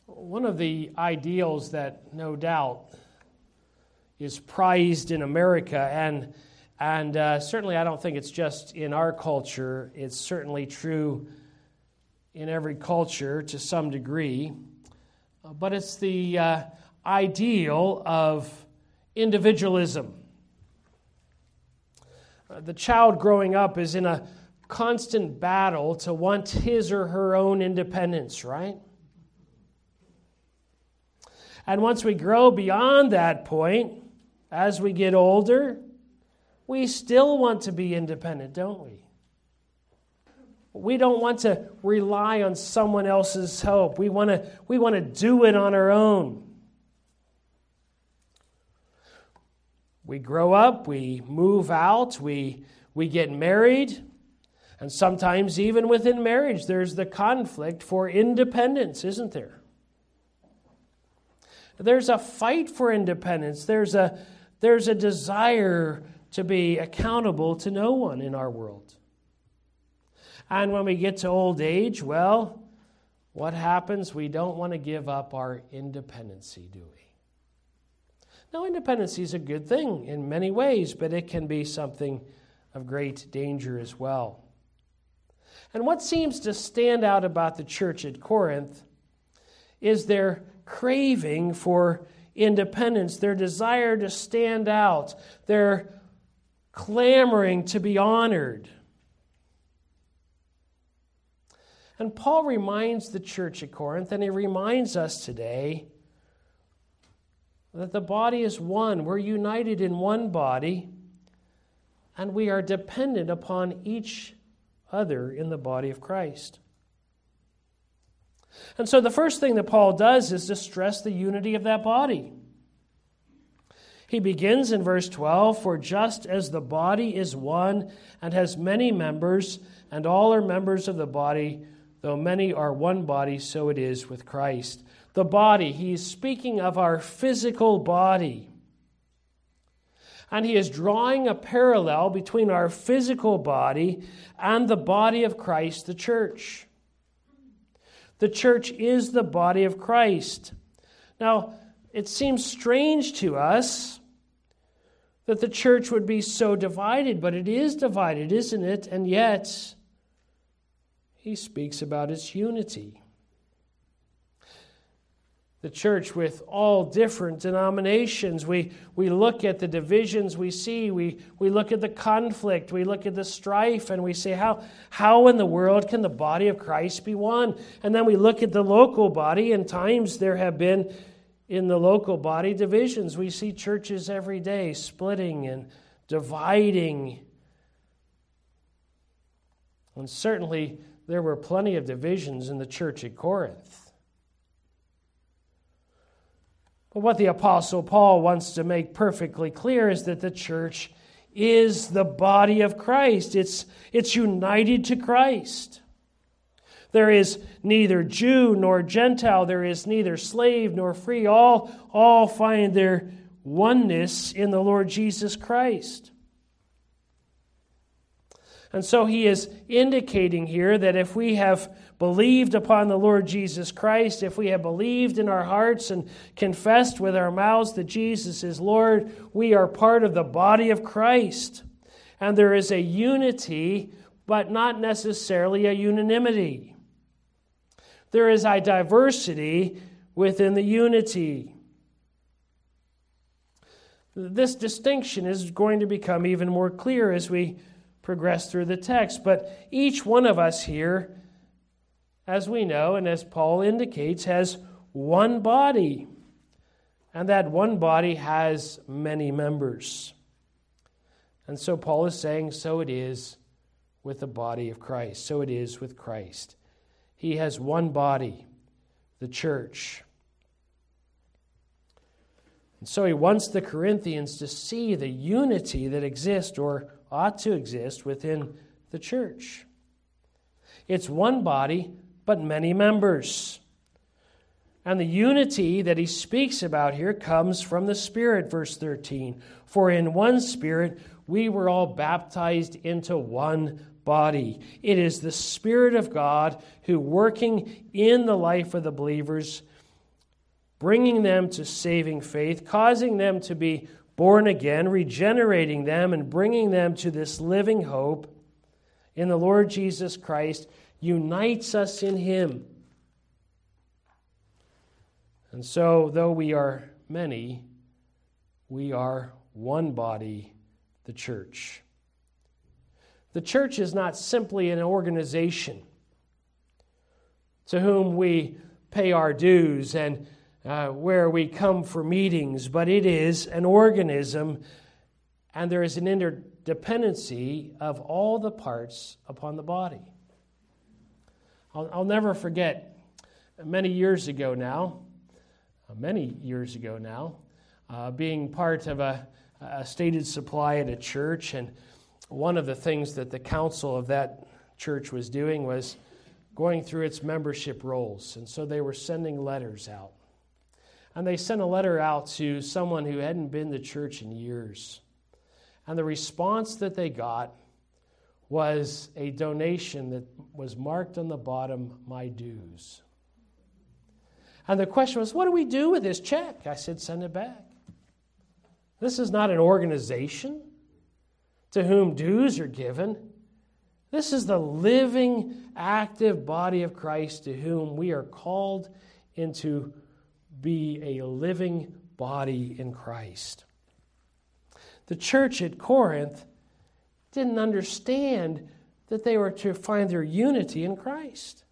One of the ideals that no doubt is prized in America, and certainly I don't think it's just in our culture, it's certainly true in every culture to some degree, but it's the ideal of individualism. The child growing up is in a constant battle to want his or her own independence, right? And once we grow beyond that point, as we get older, we still want to be independent, don't we? We don't want to rely on someone else's help. We want to do it on our own. We grow up, we move out, we get married, and sometimes even within marriage there's the conflict for independence, isn't there? There's a fight for independence. There's a desire to be accountable to no one in our world. And when we get to old age, well, what happens? We don't want to give up our independency, do we? Now, independency is a good thing in many ways, but it can be something of great danger as well. And what seems to stand out about the church at Corinth is their craving for independence, their desire to stand out, their clamoring to be honored. And Paul reminds the church at Corinth, and he reminds us today, that the body is one. We're united in one body, and we are dependent upon each other in the body of Christ. And so the first thing that Paul does is to stress the unity of that body. He begins in verse 12, "For just as the body is one and has many members, and all are members of the body, though many are one body, so it is with Christ." The body, he's speaking of our physical body. And he is drawing a parallel between our physical body and the body of Christ, the church. The church is the body of Christ. Now, it seems strange to us that the church would be so divided, but it is divided, isn't it? And yet, he speaks about its unity. The church with all different denominations, we look at the divisions we see, we look at the conflict, we look at the strife, and we say, how in the world can the body of Christ be one? And then we look at the local body, and times there have been in the local body divisions. We see churches every day splitting and dividing. And certainly there were plenty of divisions in the church at Corinth. But what the Apostle Paul wants to make perfectly clear is that the church is the body of Christ. It's united to Christ. There is neither Jew nor Gentile. There is neither slave nor free. All find their oneness in the Lord Jesus Christ. And so he is indicating here that if we have believed upon the Lord Jesus Christ, if we have believed in our hearts and confessed with our mouths that Jesus is Lord, we are part of the body of Christ. And there is a unity, but not necessarily a unanimity. There is a diversity within the unity. This distinction is going to become even more clear as we progress through the text. But each one of us here, as we know, and as Paul indicates, has one body. And that one body has many members. And so Paul is saying, so it is with the body of Christ. So it is with Christ. He has one body, the church. And so he wants the Corinthians to see the unity that exists or ought to exist within the church. It's one body, but many members. And the unity that he speaks about here comes from the Spirit, verse 13. For in one Spirit we were all baptized into one body. It is the Spirit of God who, working in the life of the believers, bringing them to saving faith, causing them to be born again, regenerating them, and bringing them to this living hope in the Lord Jesus Christ, unites us in Him. And so, though we are many, we are one body, the church. The church is not simply an organization to whom we pay our dues and where we come for meetings, but it is an organism, and there is an interdependency of all the parts upon the body. I'll never forget, many years ago now, being part of a stated supply at a church, and one of the things that the council of that church was doing was going through its membership rolls. And so they were sending letters out. And they sent a letter out to someone who hadn't been to church in years. And the response that they got was a donation that was marked on the bottom, "My dues." And the question was, what do we do with this check? I said, send it back. This is not an organization to whom dues are given. This is the living, active body of Christ to whom we are called into be a living body in Christ. The church at Corinth didn't understand that they were to find their unity in Christ.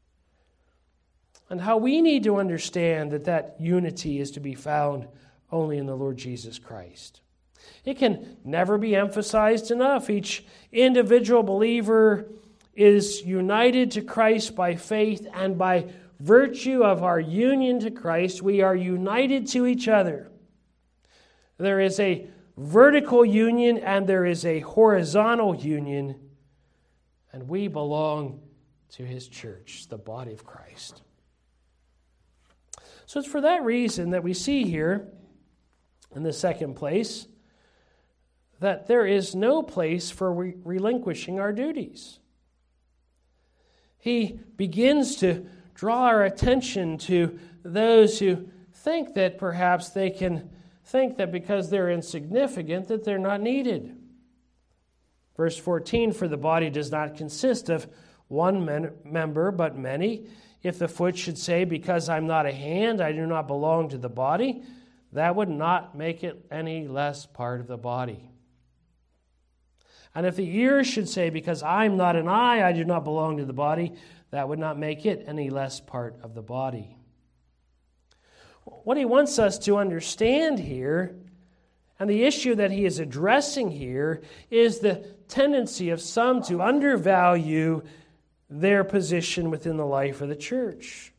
And how we need to understand that that unity is to be found only in the Lord Jesus Christ. It can never be emphasized enough. Each individual believer is united to Christ by faith, and by virtue of our union to Christ, we are united to each other. There is a vertical union and there is a horizontal union, and we belong to His church, the body of Christ. So it's for that reason that we see here, in the second place, that there is no place for relinquishing our duties. He begins to draw our attention to those who think that perhaps they can think that because they're insignificant that they're not needed. Verse 14, "For the body does not consist of one member, but many. If the foot should say, 'Because I'm not a hand, I do not belong to the body,' that would not make it any less part of the body. And if the ear should say, 'Because I'm not an eye, I do not belong to the body,' that would not make it any less part of the body." What he wants us to understand here, and the issue that he is addressing here, is the tendency of some to undervalue their position within the life of the church.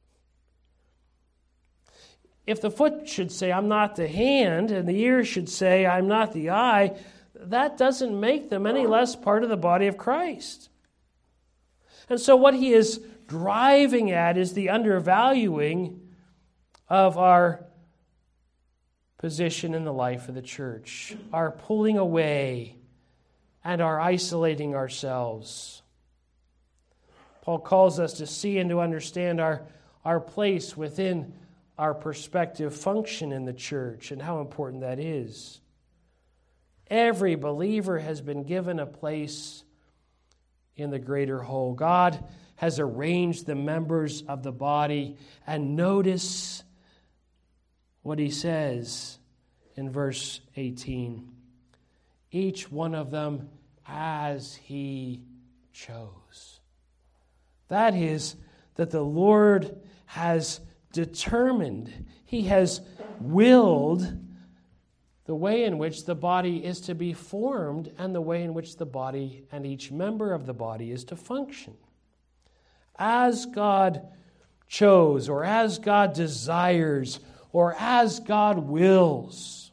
If the foot should say, "I'm not the hand," and the ear should say, "I'm not the eye," that doesn't make them any less part of the body of Christ. And so what he is driving at is the undervaluing of our position in the life of the church, our pulling away and our isolating ourselves. Paul calls us to see and to understand our place within our perspective function in the church and how important that is. Every believer has been given a place in the greater whole. God has arranged the members of the body, and notice what he says in verse 18. Each one of them as he chose. That is, that the Lord has determined, He has willed the way in which the body is to be formed and the way in which the body and each member of the body is to function. As God chose, or as God desires, or as God wills.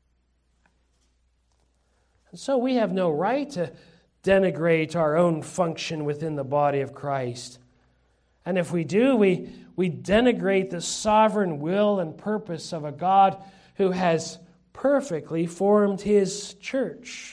And so we have no right to denigrate our own function within the body of Christ. And if we do, we denigrate the sovereign will and purpose of a God who has perfectly formed His church.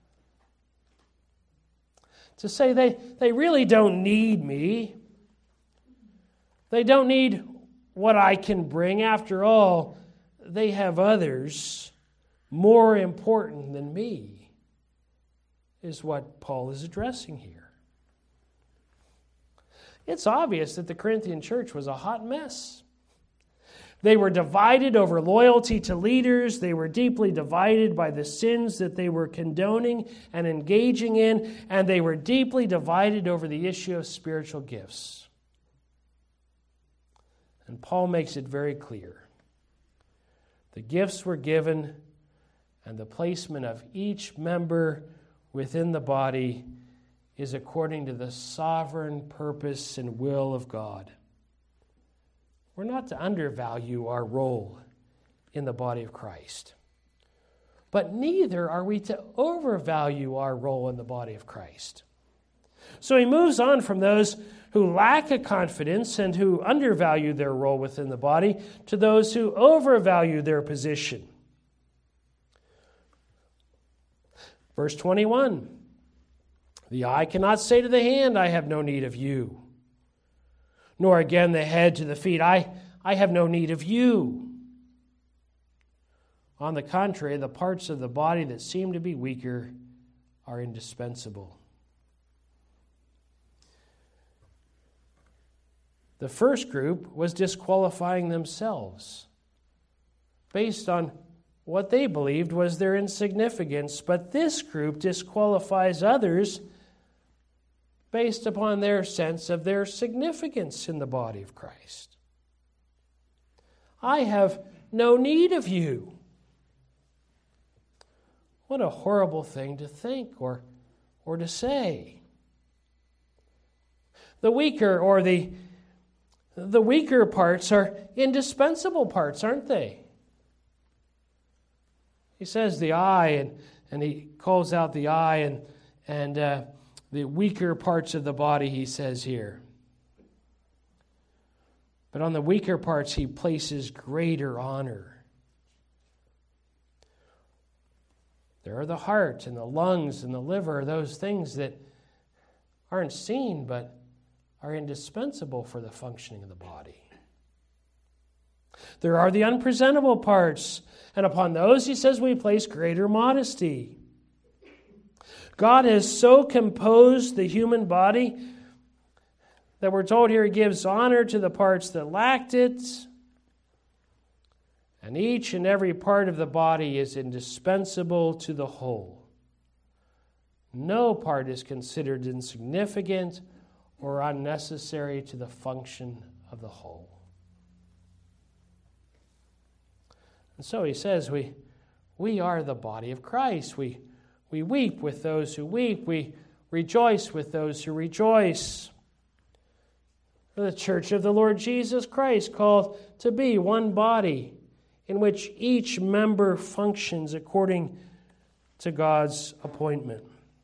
To say they really don't need me. They don't need what I can bring. After all, they have others more important than me, is what Paul is addressing here. It's obvious that the Corinthian church was a hot mess. They were divided over loyalty to leaders. They were deeply divided by the sins that they were condoning and engaging in, and they were deeply divided over the issue of spiritual gifts. And Paul makes it very clear. The gifts were given, and the placement of each member within the body is according to the sovereign purpose and will of God. We're not to undervalue our role in the body of Christ. But neither are we to overvalue our role in the body of Christ. So he moves on from those who lack a confidence and who undervalue their role within the body to those who overvalue their position. Verse 21, the eye cannot say to the hand, I have no need of you. Nor again the head to the feet, I have no need of you. On the contrary, the parts of the body that seem to be weaker are indispensable. The first group was disqualifying themselves based on what they believed was their insignificance, but this group disqualifies others based upon their sense of their significance in the body of Christ. I have no need of you. What a horrible thing to think or to say. The weaker parts are indispensable parts, aren't they? He says the eye, and he calls out the eye and the weaker parts of the body, he says here. But on the weaker parts, he places greater honor. There are the heart and the lungs and the liver, those things that aren't seen but are indispensable for the functioning of the body. There are the unpresentable parts, and upon those, he says, we place greater modesty. God has so composed the human body that we're told here he gives honor to the parts that lacked it, and each and every part of the body is indispensable to the whole. No part is considered insignificant or unnecessary to the function of the whole. And so he says we are the body of Christ. We weep with those who weep. We rejoice with those who rejoice. The church of the Lord Jesus Christ, called to be one body in which each member functions according to God's appointment.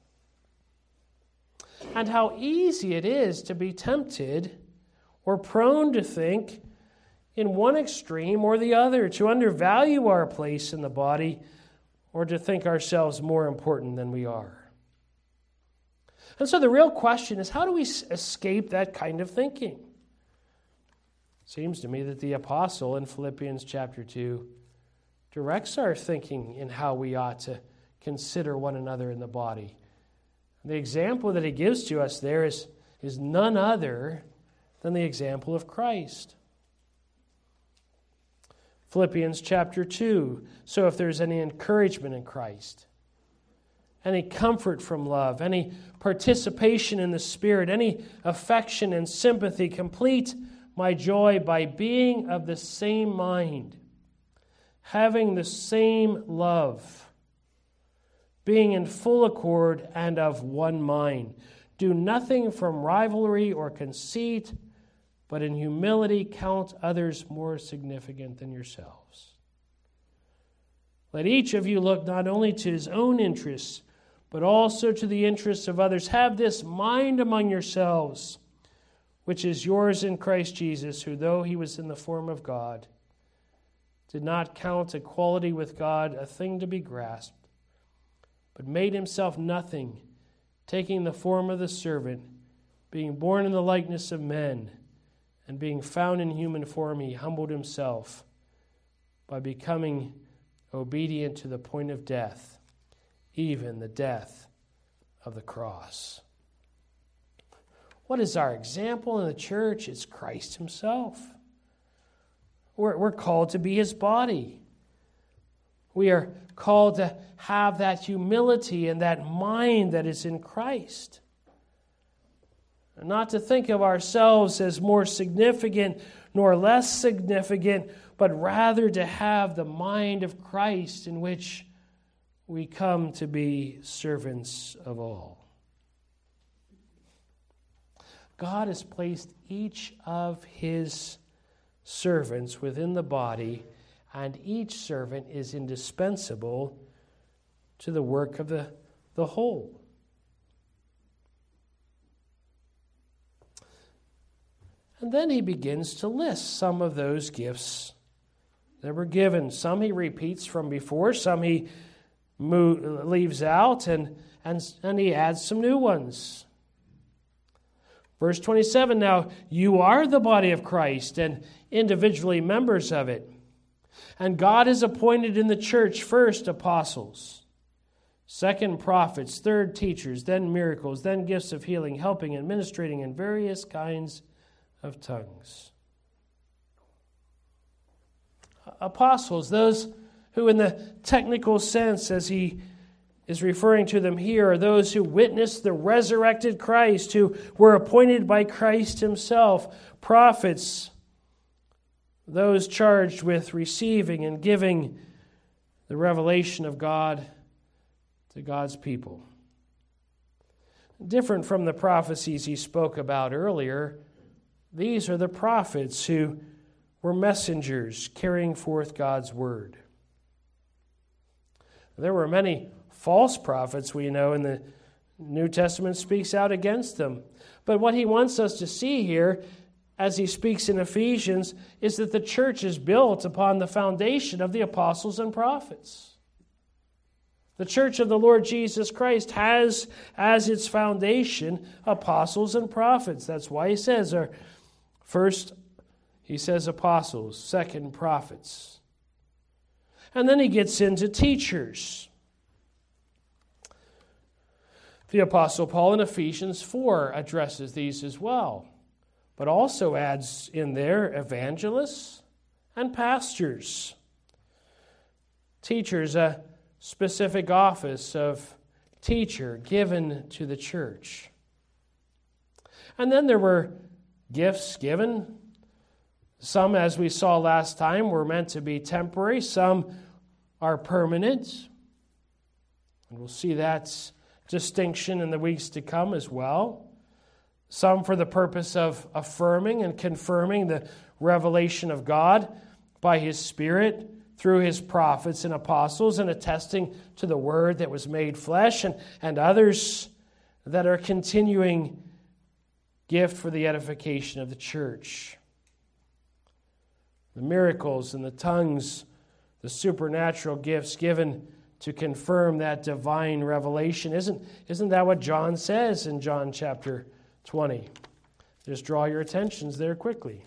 And how easy it is to be tempted or prone to think in one extreme or the other, to undervalue our place in the body or to think ourselves more important than we are. And so the real question is, how do we escape that kind of thinking? It seems to me that the apostle in Philippians chapter 2 directs our thinking in how we ought to consider one another in the body. The example that he gives to us there is none other than the example of Christ. Philippians chapter 2. So if there's any encouragement in Christ, any comfort from love, any participation in the Spirit, any affection and sympathy, complete my joy by being of the same mind, having the same love, being in full accord and of one mind. Do nothing from rivalry or conceit, but in humility count others more significant than yourselves. Let each of you look not only to his own interests, but also to the interests of others. Have this mind among yourselves, which is yours in Christ Jesus, who, though he was in the form of God, did not count equality with God a thing to be grasped, but made himself nothing, taking the form of the servant, being born in the likeness of men, And being found in human form, he humbled himself by becoming obedient to the point of death, even the death of the cross. What is our example in the church? It's Christ himself. We're called to be his body. We are called to have that humility and that mind that is in Christ. And not to think of ourselves as more significant nor less significant, but rather to have the mind of Christ in which we come to be servants of all. God has placed each of his servants within the body, and each servant is indispensable to the work of the whole. And then he begins to list some of those gifts that were given. Some he repeats from before, some he leaves out, and he adds some new ones. Verse 27, now you are the body of Christ and individually members of it. And God has appointed in the church first apostles, second prophets, third teachers, then miracles, then gifts of healing, helping, and ministrating in various kinds of tongues. Apostles, those who in the technical sense, as he is referring to them here, are those who witnessed the resurrected Christ, who were appointed by Christ himself. Prophets, those charged with receiving and giving the revelation of God to God's people. Different from the prophecies he spoke about earlier, these are the prophets who were messengers carrying forth God's word. There were many false prophets, we know, and the New Testament speaks out against them. But what he wants us to see here, as he speaks in Ephesians, is that the church is built upon the foundation of the apostles and prophets. The church of the Lord Jesus Christ has as its foundation apostles and prophets. That's why he says, first he says apostles, second prophets. And then he gets into teachers. The Apostle Paul in Ephesians 4 addresses these as well, but also adds in there evangelists and pastors. Teachers, a specific office of teacher given to the church. And then there were gifts given. Some, as we saw last time, were meant to be temporary. Some are permanent. And we'll see that distinction in the weeks to come as well. Some for the purpose of affirming and confirming the revelation of God by his Spirit through his prophets and apostles, and attesting to the word that was made flesh, and others that are continuing gift for the edification of the church. The miracles and the tongues, the supernatural gifts given to confirm that divine revelation. Isn't that what John says in John chapter 20? Just draw your attentions there quickly.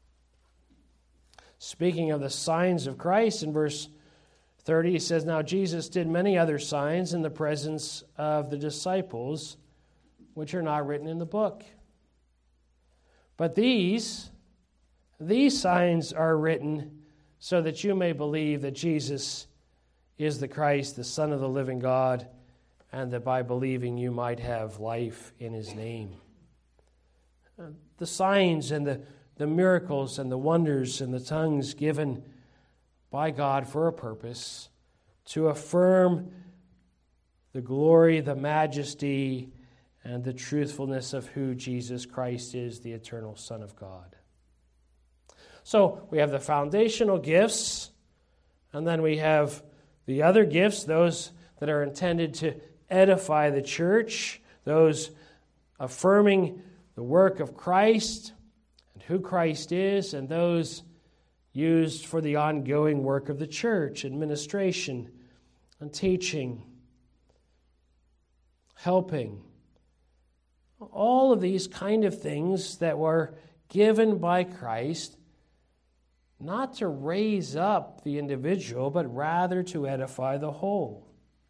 Speaking of the signs of Christ, in verse 30, he says, now Jesus did many other signs in the presence of the disciples, which are not written in the book. But these signs are written so that you may believe that Jesus is the Christ, the Son of the living God, and that by believing you might have life in his name. The signs and the miracles and the wonders and the tongues given by God for a purpose, to affirm the glory, the majesty, and the truthfulness of who Jesus Christ is, the eternal Son of God. So we have the foundational gifts, and then we have the other gifts, those that are intended to edify the church, those affirming the work of Christ and who Christ is, and those used for the ongoing work of the church, administration and teaching, helping. All of these kind of things that were given by Christ not to raise up the individual, but rather to edify the whole.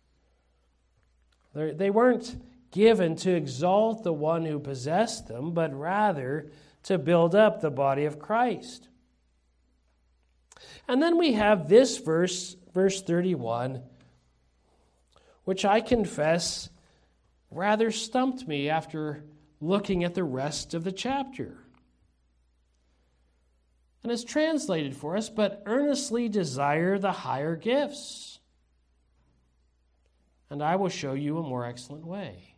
They weren't given to exalt the one who possessed them, but rather to build up the body of Christ. And then we have this verse 31, which I confess rather stumped me after looking at the rest of the chapter. And it's translated for us, but earnestly desire the higher gifts, and I will show you a more excellent way.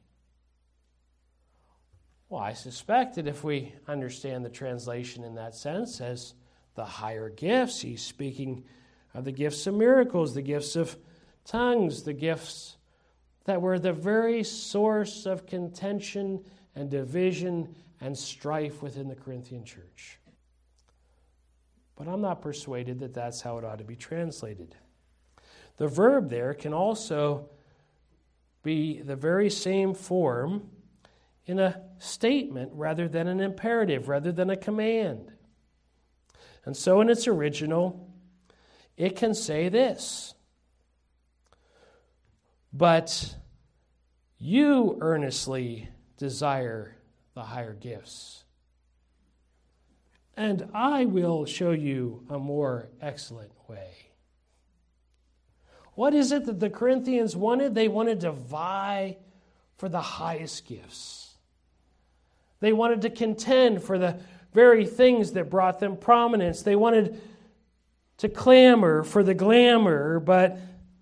Well, I suspect that if we understand the translation in that sense as the higher gifts, he's speaking of the gifts of miracles, the gifts of tongues, the gifts that were the very source of contention and division and strife within the Corinthian church. But I'm not persuaded that that's how it ought to be translated. The verb there can also be the very same form in a statement rather than an imperative, rather than a command. And so in its original, it can say this: but you earnestly desire the higher gifts, and I will show you a more excellent way. What is it that the Corinthians wanted? They wanted to vie for the highest gifts. They wanted to contend for the very things that brought them prominence. They wanted to clamor for the glamour, but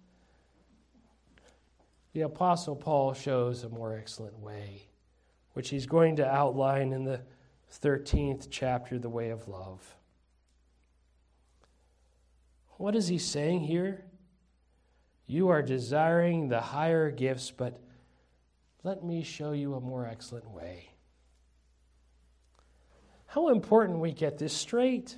the Apostle Paul shows a more excellent way, which he's going to outline in the 13th chapter, The Way of Love. What is he saying here? You are desiring the higher gifts, but let me show you a more excellent way. How important we get this straight.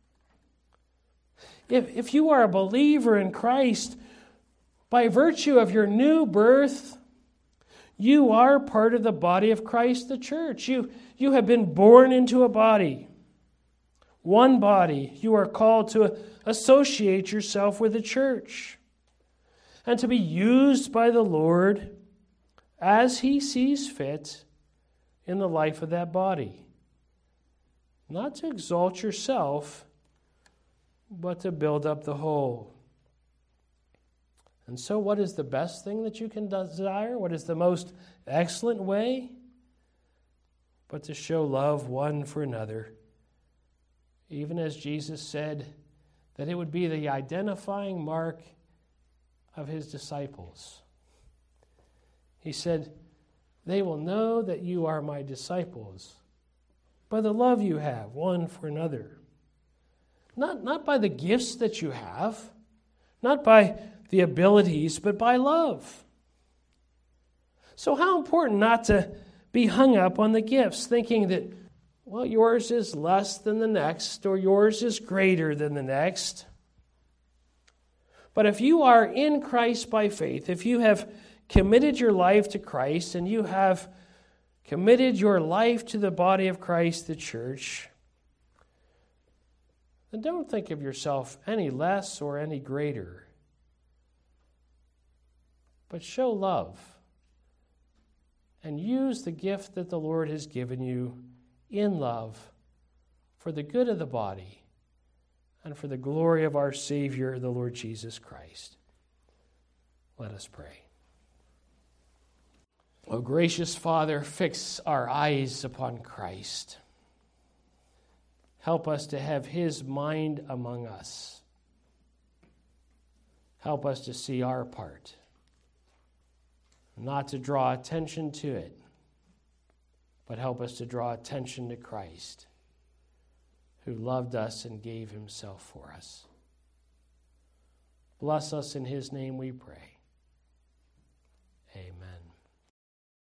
If you are a believer in Christ, by virtue of your new birth, you are part of the body of Christ, the church. You have been born into a body, one body. You are called to associate yourself with the church and to be used by the Lord as He sees fit in the life of that body. Not to exalt yourself, but to build up the whole. And so what is the best thing that you can desire? What is the most excellent way? But to show love one for another. Even as Jesus said that it would be the identifying mark of His disciples. He said, they will know that you are my disciples by the love you have one for another. Not by the gifts that you have, not by the abilities, but by love. So how important not to be hung up on the gifts, thinking that, well, yours is less than the next, or yours is greater than the next. But if you are in Christ by faith, if you have committed your life to Christ, and you have committed your life to the body of Christ, the church, then don't think of yourself any less or any greater. But show love and use the gift that the Lord has given you in love for the good of the body and for the glory of our Savior, the Lord Jesus Christ. Let us pray. O gracious Father, fix our eyes upon Christ. Help us to have His mind among us. Help us to see our part, not to draw attention to it, but help us to draw attention to Christ, who loved us and gave Himself for us. Bless us in His name, we pray. Amen.